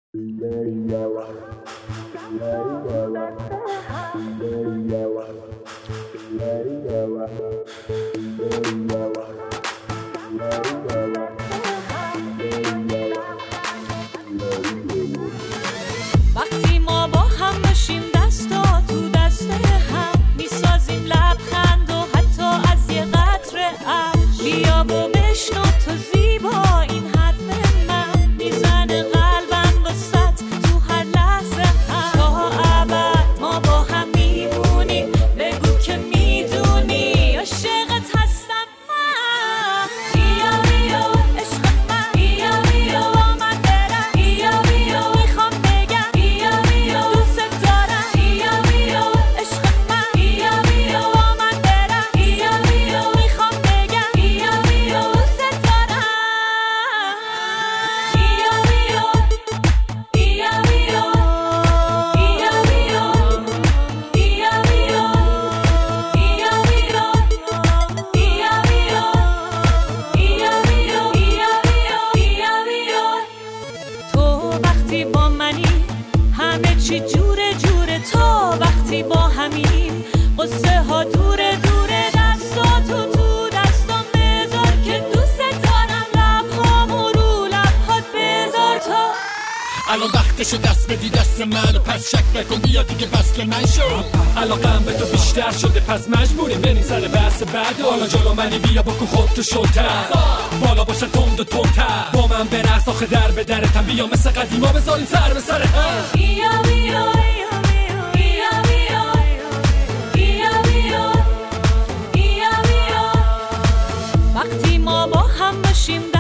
وقتی ما با هم بشیم دستا تو دست هم میسازیم لبخند و حتی از یه قطره اشک بیا و بشنو تو زیبا این حرف من میزنه قلبم واسط تو هر لحظه هم تا ابد ما با هم میمونیم بگو که میدونی عاشقت هستم من بیا بیا عشق من بیا بیا با من برم بیا بیا میخوام بگم بیا بیا دوست دارم بیا بیا عشق من بیا بیا با من برم بیا بیا میخوام بگم بیا بیا دوست دارم بیا بیا بیا بیا بیا بیا تو وقتی با منی همه چی جوره جوره تا وقتی با همین قصه ها دوره دوره دستاتو تو دستم بذار که دوست دارم لبهامو رو لبهات بذار تا الان وقتشو دست بدی دست من پس شک نکن بیا دیگه وصل من شو علاقم به تو بیشتر شده پس مجبوریم بریم سر بحث بعد حالا جلو منی بیا بکن خودتو شلتر بالا باشه تند و تندتر با من برقص آخه در به درتم بیا مثل قدیما بذاریم سر به سر هم بیا بیا بیا بیا بیا بیا بیا بیا بیا وقتی ما با هم باشیم